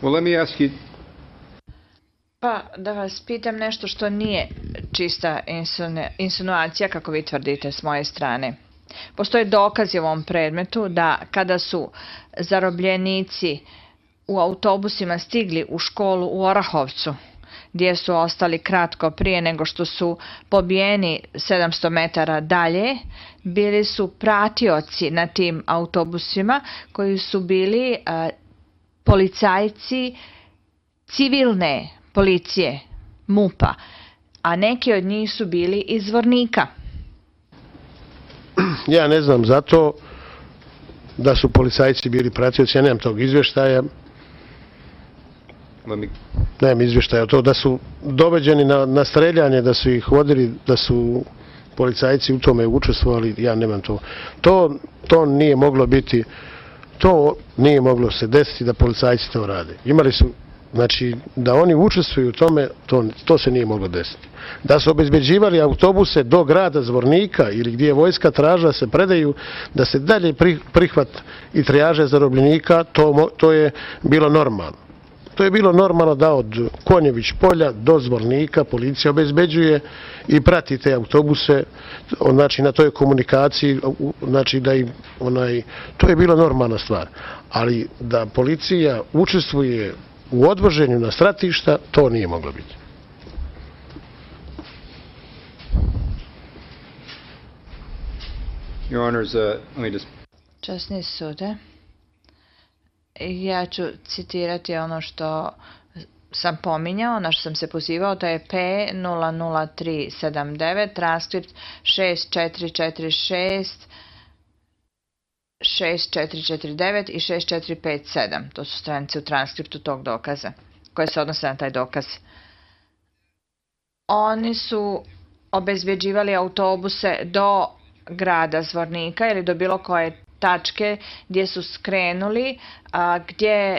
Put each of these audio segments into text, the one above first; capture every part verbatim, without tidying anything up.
Well, let me ask you... Pa da vas pitam nešto što nije čista insinuacija, kako vi tvrdite s moje strane. Postoje dokazi u ovom predmetu da kada su zarobljenici u autobusima stigli u školu u Orahovcu, gdje su ostali kratko prije nego što su pobijeni sedamsto metara dalje, bili su pratioci na tim autobusima koji su bili a, policajci civilne policije, MUP-a, a neki od njih su bili iz Zvornika. Ja ne znam zato da su policajci bili pratioci, ja nemam tog izvještaja. Me... Nemam izvještaja o to da su doveđeni na, na streljanje, da su ih vodili, da su policajci u tome učestvovali, ja nemam to. To, to nije moglo biti, to nije moglo se desiti da policajci to rade. Imali su, znači, da oni učestvuju u tome, to, to se nije moglo desiti. Da su obezbeđivali autobuse do grada Zvornika ili gdje je vojska tražila se predaju, da se dalje prihvat i trijaže zarobljenika, to, to je bilo normalno. To je bilo normalno da od Konjević polja do Zvornika policija obezbeđuje i prati te autobuse, znači na toj komunikaciji, znači da im onaj, to je bila normalna stvar. Ali da policija učestvuje u odvoženju na stratišta, to nije moglo biti. Your Honors, uh, let me just... Časni sude, ja ću citirati ono što sam pominjao, na što sam se pozivao, to je P nula nula tri sedam devet, transkript šest četiri četiri šest, šest četiri četiri devet i šest četiri pet sedam. To su stranice u transkriptu tog dokaza, koje se odnose na taj dokaz. Oni su obezbeđivali autobuse do grada Zvornika ili do bilo koje tačke gdje su skrenuli, a, gdje,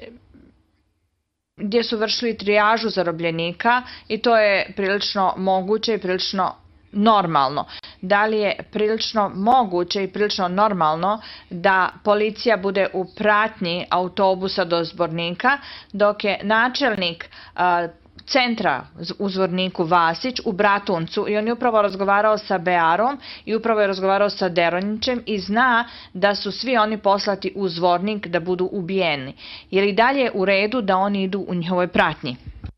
gdje su vršili trijažu zarobljenika i to je prilično moguće i prilično normalno. Da li je prilično moguće i prilično normalno da policija bude u pratnji autobusa do Zvornika, dok je načelnik a, centra u Zvorniku Vasić u Bratuncu i on je upravo razgovarao sa Bearom i upravo je razgovarao sa Deronjićem i zna da su svi oni poslati u Zvornik da budu ubijeni. Je li dalje u redu da oni idu u njihovoj pratnji?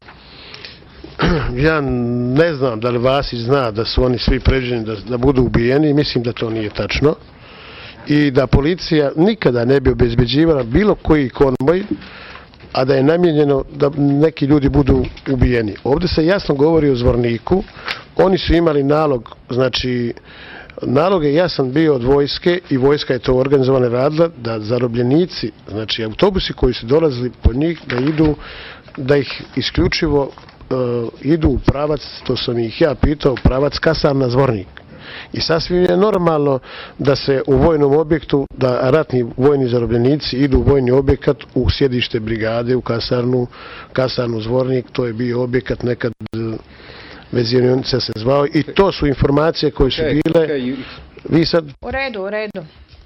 Ja ne znam da li Vasić zna da su oni svi predviđeni da, da budu ubijeni, mislim da to nije tačno i da policija nikada ne bi obezbeđivala bilo koji konvoj, a da je namijenjeno da neki ljudi budu ubijeni. Ovdje se jasno govori o Zvorniku, oni su imali nalog, znači nalog je jasan bio od vojske i vojska je to organizovano radila, da zarobljenici, znači autobusi koji su dolazili po njih, da idu, da ih isključivo uh, idu u pravac, to sam ih ja pitao, pravac kasarna Zvornik. I sasvim je normalno da se u vojnom objektu, da ratni vojni zarobljenici idu u vojni objekat u sjedište brigade, u kasarnu, kasarnu Zvornik, to je bio objekat nekad vezionica se zvao i to su informacije koje su Okay, bile. okay, you... Vi sad... U redu, u redu.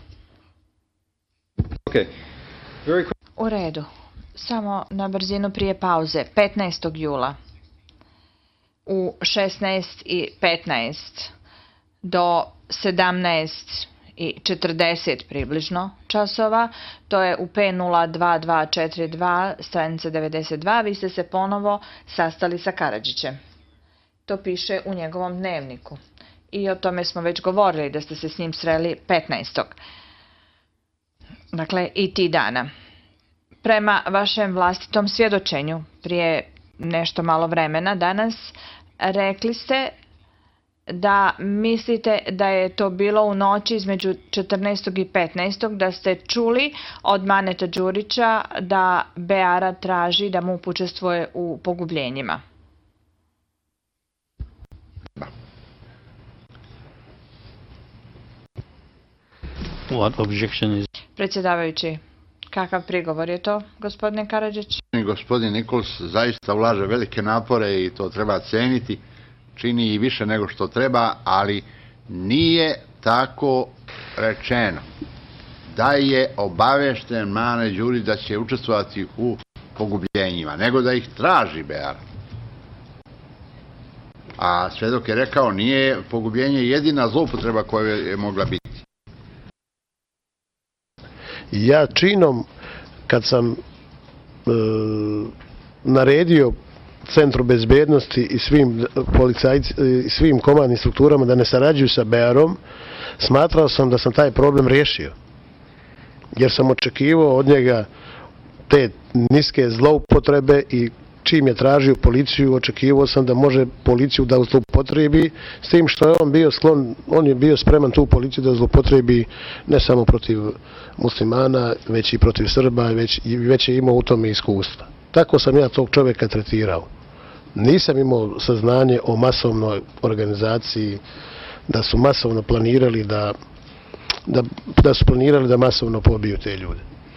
Okay. Very... U redu. Samo na brzinu prije pauze. petnaestog jula u šesnaest i petnaest do sedamnaest i četrdeset približno časova, to je u P nula dva dva četiri dva, stranica devedeset dva, vi ste se ponovo sastali sa Karadžićem. To piše u njegovom dnevniku. I o tome smo već govorili da ste se s njim sreli petnaestog. Dakle, i ti dana. Prema vašem vlastitom svjedočenju, prije nešto malo vremena danas, rekli ste da mislite da je to bilo u noći između četrnaestog i petnaestog, da ste čuli od Maneta Đurića da Beara traži da mu učestvuje u pogubljenjima. What objection is... Predsjedavajući, kakav prigovor je to, gospodine Karadžić? Gospodin Nikols zaista ulaže velike napore i to treba ceniti. Čini i više nego što treba, ali nije tako rečeno. Da je obavešten Mane Đurić da će učestvovati u pogubljenjima, nego da ih traži Beara. A svedok je rekao, nije pogubljenje jedina zloupotreba koja je mogla biti. Ja činom, kad sam e, naredio Centru bezbednosti i svim policajci, i svim komandnim strukturama da ne sarađuju sa Bearom, smatrao sam da sam taj problem riješio. Jer sam očekivao od njega te niske zloupotrebe i čim je tražio policiju, očekivao sam da može policiju da zloupotrebi, s tim što je on bio sklon, on je bio spreman tu policiju da zloupotrebi ne samo protiv muslimana, već i protiv Srba, već, već je imao u tome iskustva. Tako sam ja tog čovjeka tretirao. Nisam imao saznanje o masovnoj organizaciji, da su masovno planirali da, da, da su planirali da masovno pobiju te ljude.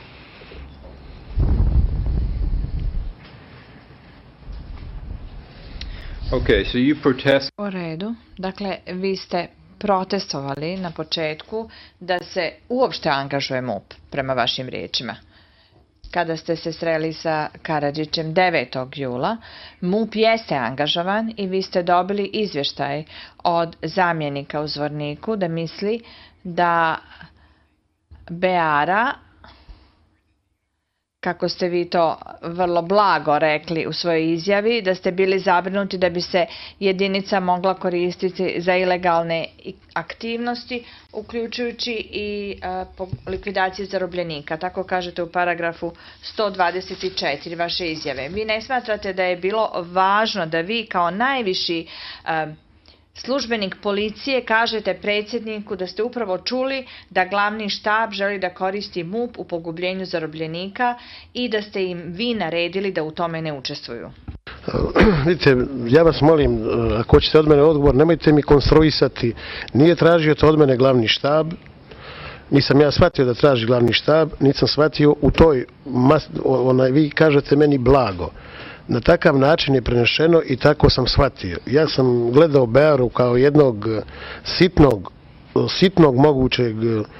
Okay, so you protest. U redu. Dakle, vi ste protestovali na početku da se uopšte angažuje MUP, prema vašim riječima. Kada ste se sreli sa Karadžićem devetog jula, MUP jeste angažovan i vi ste dobili izvještaj od zamjenika u Zvorniku da misli da Beara, kako ste vi to vrlo blago rekli u svojoj izjavi, da ste bili zabrinuti da bi se jedinica mogla koristiti za ilegalne aktivnosti, uključujući i uh, likvidaciju zarobljenika. Tako kažete u paragrafu sto dvadeset četiri vaše izjave. Vi ne smatrate da je bilo važno da vi kao najviši uh, službenik policije kažete predsjedniku da ste upravo čuli da glavni štab želi da koristi MUP u pogubljenju zarobljenika i da ste im vi naredili da u tome ne učestvuju? Vidite, ja vas molim, ako hoćete od mene odgovor, nemojte mi konstruisati. Nije tražio to od mene glavni štab, nisam ja shvatio da traži glavni štab, nisam shvatio u toj, mas, onaj, vi kažete meni blago. Na takav način je prenešeno i tako sam shvatio. Ja sam gledao Bearu kao jednog sitnog, sitnog mogućeg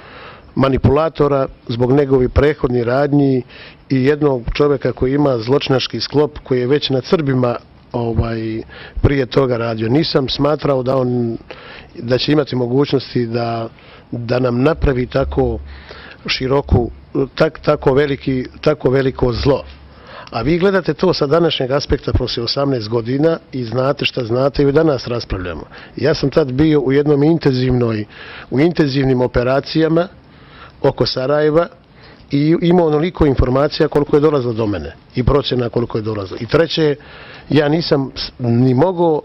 manipulatora zbog njegovih prethodnih radnji i jednog čovjeka koji ima zločinački sklop koji je već na Srbima ovaj, prije toga radio. Nisam smatrao da on da će imati mogućnosti da, da nam napravi tako široku, tak, tako, veliki, tako veliko zlo. A vi gledate to sa današnjeg aspekta poslije osamnaest godina i znate šta znate i danas raspravljamo. Ja sam tad bio u jednom intenzivnoj, u intenzivnim operacijama oko Sarajeva i imao onoliko informacija koliko je dolazilo do mene i procjena koliko je dolazilo. I treće, ja nisam ni mogao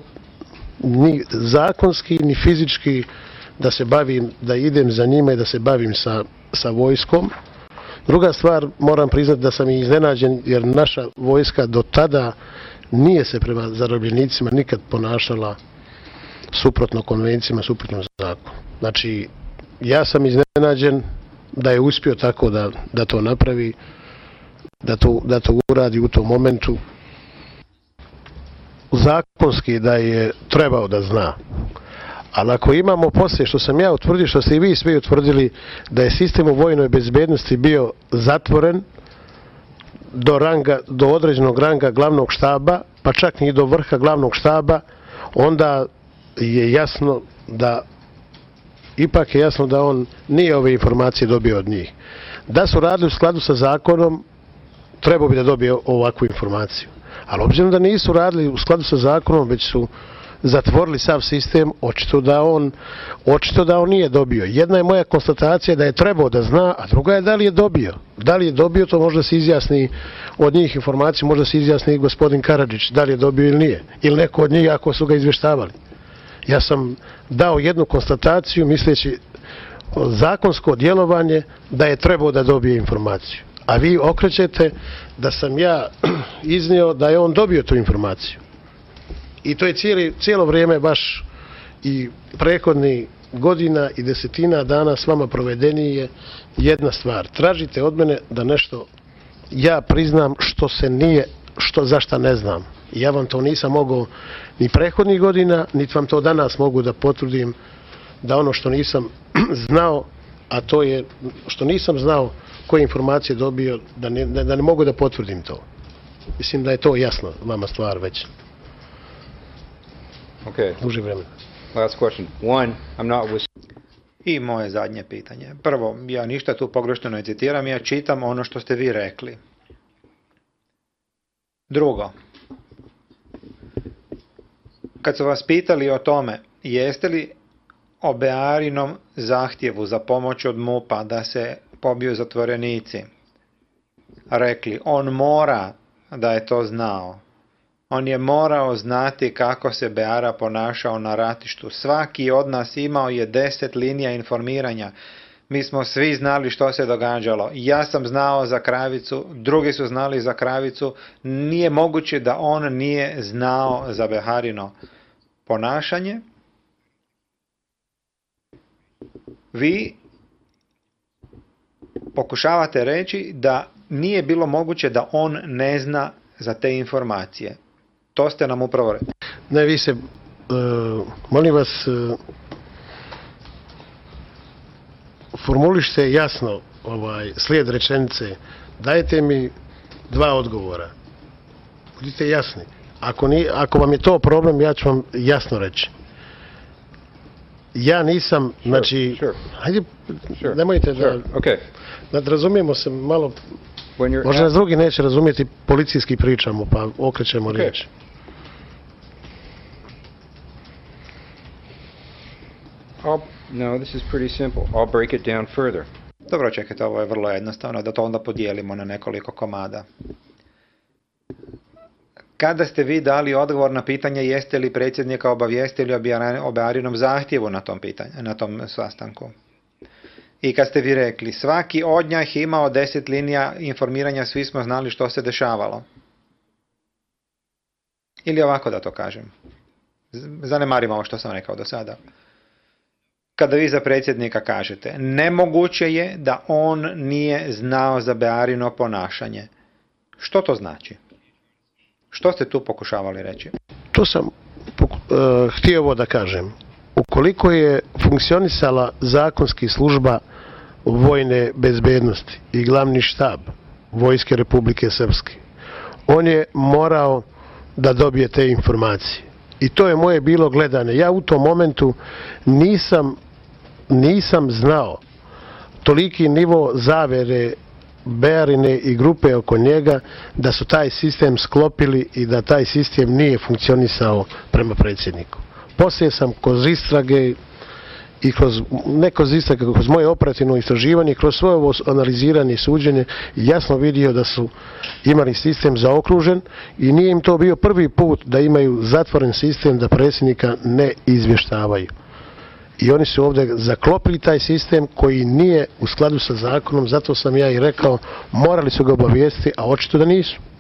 ni zakonski ni fizički da se bavim, da idem za njima i da se bavim sa, sa vojskom. Druga stvar, moram priznati da sam i iznenađen jer naša vojska do tada nije se prema zarobljenicima nikad ponašala suprotno konvencijama, suprotno zakonu. Znači, ja sam iznenađen da je uspio tako da, da to napravi, da to, da to uradi u tom momentu. Zakonski da je trebao da zna. Ali ako imamo poslije, što sam ja utvrdio, što ste i vi svi utvrdili, da je sistem u vojnoj bezbednosti bio zatvoren do, ranga, do određenog ranga glavnog štaba, pa čak i do vrha glavnog štaba, onda je jasno da, ipak je jasno da on nije ove informacije dobio od njih. Da su radili u skladu sa zakonom, trebao bi da dobije ovakvu informaciju. Ali obzirom da nisu radili u skladu sa zakonom, već su zatvorili sav sistem, očito da on očito da on nije dobio. Jedna je moja konstatacija da je trebao da zna, a druga je da li je dobio. Da li je dobio, to možda se izjasni od njih informaciju, možda se izjasni i gospodin Karadžić, da li je dobio ili nije. Ili neko od njih ako su ga izvještavali. Ja sam dao jednu konstataciju misleći zakonsko djelovanje da je trebao da dobije informaciju. A vi okrećete da sam ja iznio da je on dobio tu informaciju. I to je cijeli, cijelo vrijeme baš i prethodni godina i desetina dana s vama provedeni je jedna stvar. Tražite od mene da nešto ja priznam što se nije, što zašta ne znam. I ja vam to nisam mogao ni prethodnih godina, niti vam to danas mogu da potvrdim da ono što nisam znao, a to je što nisam znao koje informacije dobio, da ne, da ne mogu da potvrdim to. Mislim da je to jasno vama stvar već. Okay, Duže vremena. last question. One, I'm not with... I moje zadnje pitanje. Prvo, ja ništa tu pogrešno ne citiram, ja čitam ono što ste vi rekli. Drugo, kad su vas pitali o tome, jeste li o Bearinom zahtjevu za pomoć od MUP-a da se pobiju zatvorenici rekli, on mora da je to znao. On je morao znati kako se Beara ponašao na ratištu. Svaki od nas imao je deset linija informiranja. Mi smo svi znali što se događalo. Ja sam znao za Kravicu, drugi su znali za Kravicu. Nije moguće da on nije znao za Bearino ponašanje. Vi pokušavate reći da nije bilo moguće da on ne zna za te informacije. To ste nam upravo rekli. Ne, vi se, uh, molim vas, uh, formulište jasno ovaj, slijed rečenice. Dajte mi dva odgovora. Budite jasni. Ako, ni, ako vam je to problem, ja ću vam jasno reći. Ja nisam, sure, znači, sure. hajde, Sure. nemojte Sure. da, Okay. da razumijemo se malo, When you're možda nas at- drugi neće razumjeti, policijski pričamo, pa okrećemo Okay. riječ. I'll, no, this is pretty simple. I'll break it down further. Dobro, čekajte, ovo je vrlo jednostavno, da to onda podijelimo na nekoliko komada. Kada ste vi dali odgovor na pitanje jeste li predsjednika obavijestili o Bearinom zahtjevu na tom, pitanju, na tom sastanku? I kad ste vi rekli, svaki od njih imao deset linija informiranja, svi smo znali što se dešavalo. Ili ovako da to kažem. Zanemarimo ovo što sam rekao do sada. Kada vi za predsjednika kažete, nemoguće je da on nije znao za Bearino ponašanje. Što to znači? Što ste tu pokušavali reći? To sam poku, uh, htio ovo da kažem. Ukoliko je funkcionisala zakonski služba vojne bezbednosti i glavni štab Vojske Republike Srpske, on je morao da dobije te informacije. I to je moje bilo gledane. Ja u tom momentu nisam, nisam znao toliki nivo zavere Bearine i grupe oko njega da su taj sistem sklopili i da taj sistem nije funkcionisao prema predsjedniku. Poslije sam kroz istrage i kroz, ne kroz istrage, kroz moje operativno istraživanje, kroz svoje ovo analiziranje i suđenje jasno vidio da su imali sistem zaokružen i nije im to bio prvi put da imaju zatvoren sistem da predsjednika ne izvještavaju. I oni su ovdje zaklopili taj sistem koji nije u skladu sa zakonom, zato sam ja i rekao, morali su ga obavijestiti, a očito da nisu.